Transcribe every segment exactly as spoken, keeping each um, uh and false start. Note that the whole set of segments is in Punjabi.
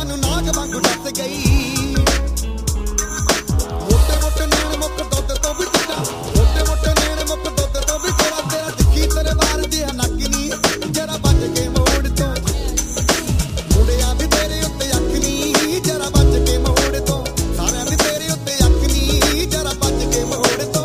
ਸਾਨੂੰ ਨਾਗ ਵਾਂਗੂ ਡੱਸ ਗਈ ਮੋਟੇ ਮੋਟੇ ਨੈਣ ਮੁੱਕ ਦੁੱਧ ਤੋਂ ਵੀ ਚਿੱਟਾ ਮੋਟੇ ਮੋਟੇ ਨੈਣ ਮੁੱਕ ਦੁੱਧ ਤੋਂ ਵੀ ਤੇਰਾ ਤੇਰਾ ਦਿੱਖੀ ਤੇਰੇ ਵਾਰ ਦੀ ਨੱਕ ਨੀ ਜਰਾ ਬਚ ਕੇ ਮੋੜ ਤੋਂ ਮੁੰਡਿਆਂ ਦੀ ਤੇਰੇ ਉੱਤੇ ਅੱਖ ਨੀ ਜਰਾ ਬਚ ਕੇ ਮੋੜ ਤੋਂ ਸਾਰਿਆਂ ਦੀ ਤੇਰੇ ਉੱਤੇ ਅੱਖ ਨੀ ਜਰਾ ਬਚ ਕੇ ਮੋੜ ਤੋਂ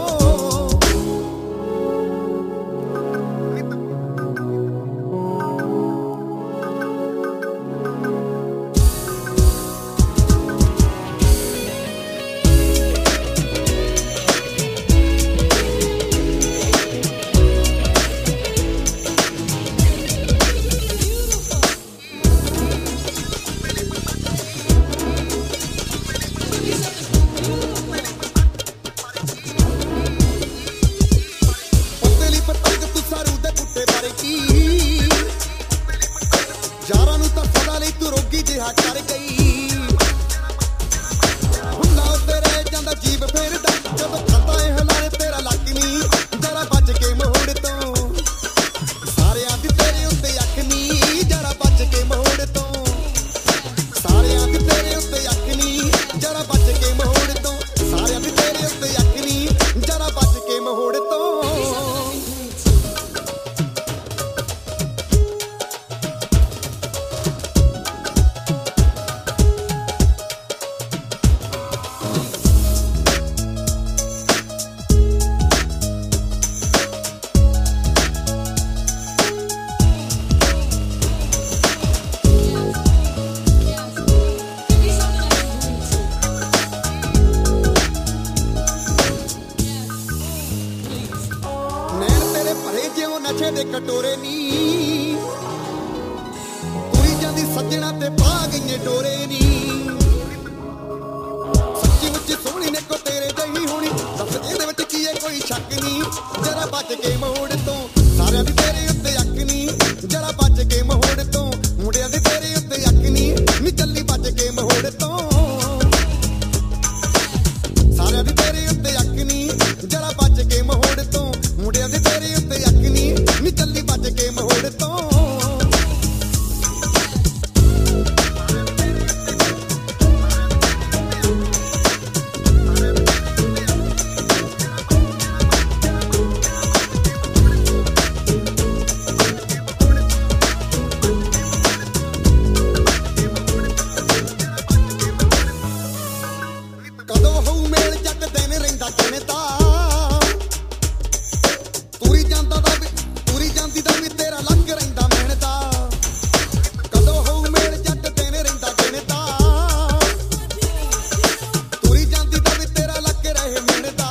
ਯਾਰਾਂ ਨੂੰ ਤਾਂ ਸਦਾ ਲਈ ਤੂੰ ਰੋਗੀ ਜਿਹਾ ਕਰ ਗਈ ਹੁੰਦਾ ਉੱਤੇ ਰਹਿ ਜਾਂਦਾ ਜੀਵ ਫੇਰਦਾ ਜਦੋਂ ਖਾਂਦਾ ਇਹ ਹਲਾਰੇ ਤੇਰਾ ਲੱਕ ਨੀ ਜਰਾ ਬਚ ਕੇ ਮੋੜ ਤੋਂ ਸਾਰਿਆਂ ਦੀ ਤੇਰੇ ਉੱਤੇ ਅੱਖ ਨੀ ਜਰਾ ਬਚ ਕੇ ਮੋੜ ਤੋਂ ਸਾਰਿਆਂ ਦੀ ਤੇਰੇ ਉੱਤੇ ਅੱਖ ਨੀ ਜਰਾ ਬਚ ਕੇ ਮੋੜ ਤੋਂ ਸਾਰਿਆਂ ਦੀ ਤੇਰੇ ਉੱਤੇ ਅੱਖ ਨੀ ਜਰਾ ਬਚ ਕੇ ਮੋੜ ਤੋਂ ਨਸ਼ੇ ਦੇ ਕਟੋਰੇ ਨੀ ਤੁਰੀ ਜਾਂਦੀ ਸੱਜਣਾ ਤੇ ਪਾ ਗਈਏ ਡੋਰੇ ਨੀ ਸੱਚੀ ਮੁੱਚੀ ਸੋਹਣੀ ਨੇ ਕੋ ਤੇਰੇ ਜਹੀ ਹੋਣੀ ਦੱਸ ਇਹਦੇ ਵਿੱਚ ਕੀ ਹੈ ਕੋਈ ਸ਼ੱਕ ਨੀ ਜਰਾ ਬਚ ਕੇ ਮੋੜ ਤੋਂ ਸਾਰਿਆਂ ਦੀ ਤੇਰੇ ਉੱਤੇ ਅੱਖ ਨੀ ਜਰਾ ਬਚ ਕੇ ਮੋੜ ਤੋਂ ਮੁੰਡਿਆਂ ਦੀ ਤੇਰੇ ਉੱਤੇ ਅੱਖ ਨੀ ਨੀ ਚੱਲੀ ਬਚ ਕੇ ਮੋੜ ਤੋਂ ਸਾਰਿਆਂ ਦੀ ਤੇਰੇ ਉੱਤੇ ਅੱਖ ਨੀ ਜਰਾ ਬਚ ਕੇ ਮੋੜ ਤੋਂ ਮੁੰਡਿਆਂ ਦੀ ਤੇਰੇ ਉੱਤੇ ਅੱਖ ਨੀ ਨੀ ਚੱਲੀ ਬਚ ਕੇ ਮੋੜ ਤੋਂ ਕਦੋਂ ਹੋਊ ਮੇਲ ਜੱਟ ਦਿਨ ਰਹਿੰਦਾ ਕਿਨੇ ਤਾਂ ਤੁਰੀ ਜਾਂਦਾ ਦਾ ਵੀ ਤੁਰੀ ਜਾਂਦੀ ਦਾ ਵੀ ਤੇਰਾ ਲੱਗ ਰਹਿੰਦਾ ਮਿਹਨਤਾ ਕਦੋਂ ਹੋਊ ਮੇਲ ਜੱਟ ਦਿਨ ਰਹਿੰਦਾ ਕਿਨੇ ਤਾਂ ਤੁਰੀ ਜਾਂਦੀ ਦਾ ਵੀ ਤੇਰਾ ਲੱਗ ਰਹੇ ਮਿਹਨਤਾ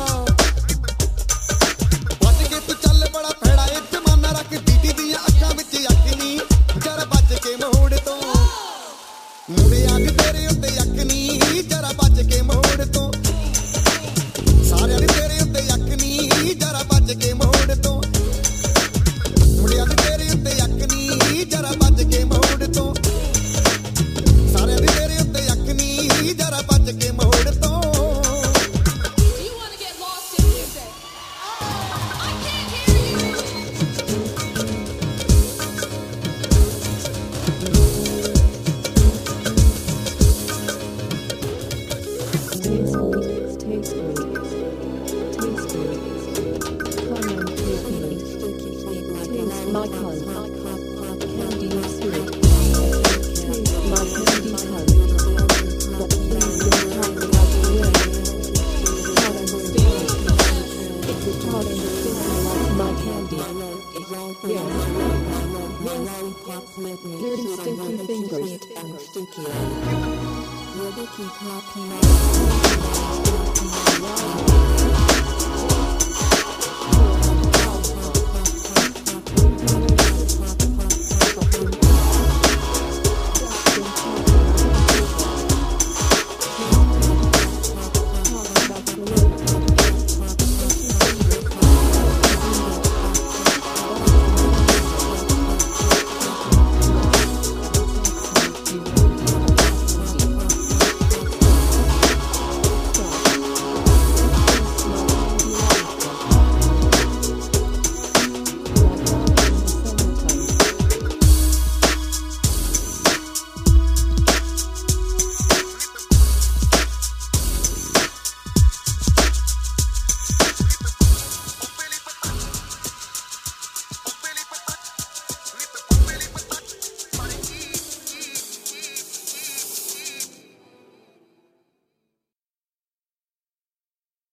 ਬਚ ਕੇ ਤੂੰ ਚੱਲ ਬੜਾ ਫੈੜਾ ਇਹ ਜ਼ਮਾਨਾ ਰੱਖ ਬੀਟੀ ਦੀਆਂ ਅੱਖਾਂ ਵਿੱਚ ਅੱਖ ਨੀ ਜਰਾ ਬਚ ਕੇ ਮੋੜ ਤੋਂ ਮੁੰਡਿਆਂ ਦੀ ਤੇਰੇ ਉੱਤੇ ਅੱਖ ਨੀ ਜਰਾ ਬਚ ਕੇ ਮੋੜ ਤੋਂ ਸਾਰਿਆਂ ਦੀ ਤੇਰੇ ਉੱਤੇ ਅੱਖ ਨੀ ਜਰਾ ਬਚ ਕੇ ਮੋੜ ਤੋਂ ਮੁੰਡਿਆਂ ਦੀ ਤੇਰੇ ਉੱਤੇ ਅੱਖ ਨੀ ਜਰਾ ਬਚ ਕੇ ਮੋੜ ਤੋਂ ਸਾਰਿਆਂ ਦੀ ਤੇਰੇ ਉੱਤੇ ਅੱਖ ਨੀ ਜਰਾ ਬਚ ਕੇ ਮੋੜ ਤੋਂ My cunt, candy sweet. My candy cunt. What you talking about the way? Hot and sticky. It's a hot and sticky like my candy. Yeah. Dirty stinky fingers. Sticky. Sticky.